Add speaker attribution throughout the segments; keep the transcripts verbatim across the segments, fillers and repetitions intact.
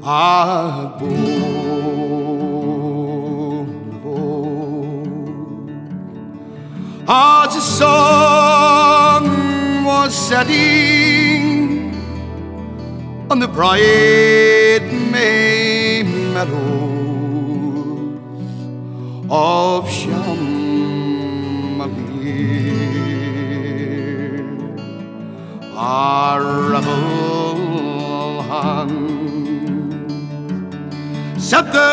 Speaker 1: Agboolvo. As the sun was setting on the bright May meadows of Shamalier, a rebel hand set the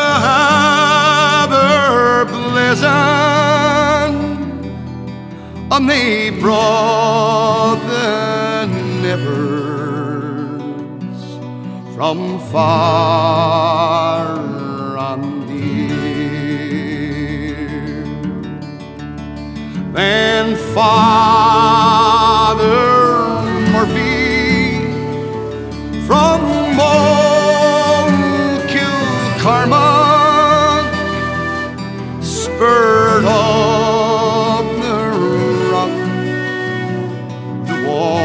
Speaker 1: ever blazing, and they brought the nevers from far and near. Then Father Murphy from Kilcarman spurred up the rock, the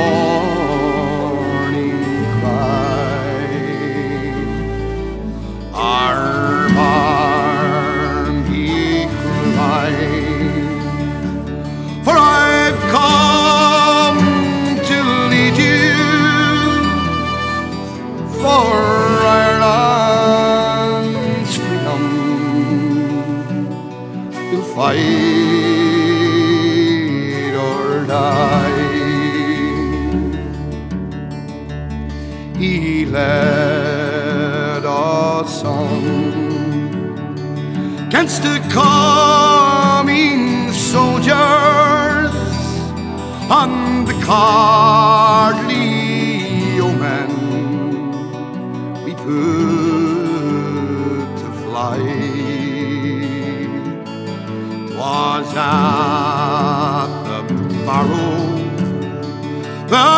Speaker 1: warning cry. Arm, arm, he cried, for I've come to lead you for Ireland's freedom. You'll fight or die. He led us on 'gainst the coming soldiers and the cowardly yeomen we put to flight. 'Twas at the Barrow the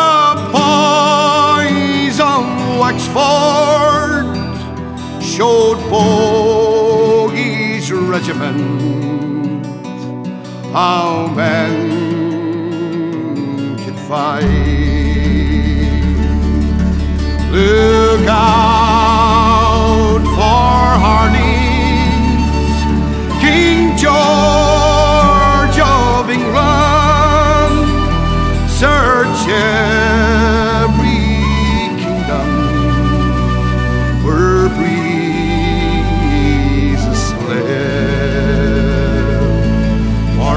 Speaker 1: boys of Wexford showed Bogey's regiment how men could fight. Look out for Harney's King George of England, search every kingdom where breezes slip. For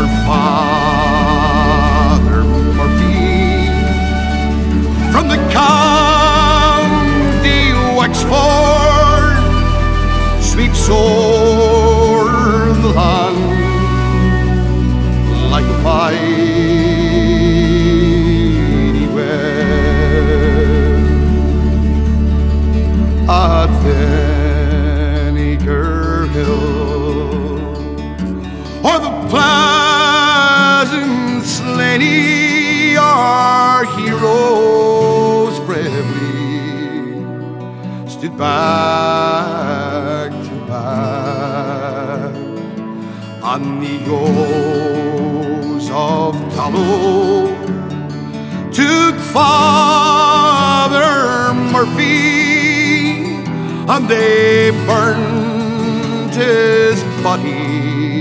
Speaker 1: Father Murphy from the county Wexford sweeps o'er the land like a mighty wave. At Vinegar Hill or the Pleasant Slaney, our heroes bravely stood back to back on the O's of Tallow. Took Father Murphy and they burned his body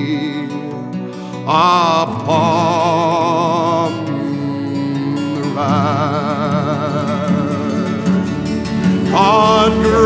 Speaker 1: upon the rack. God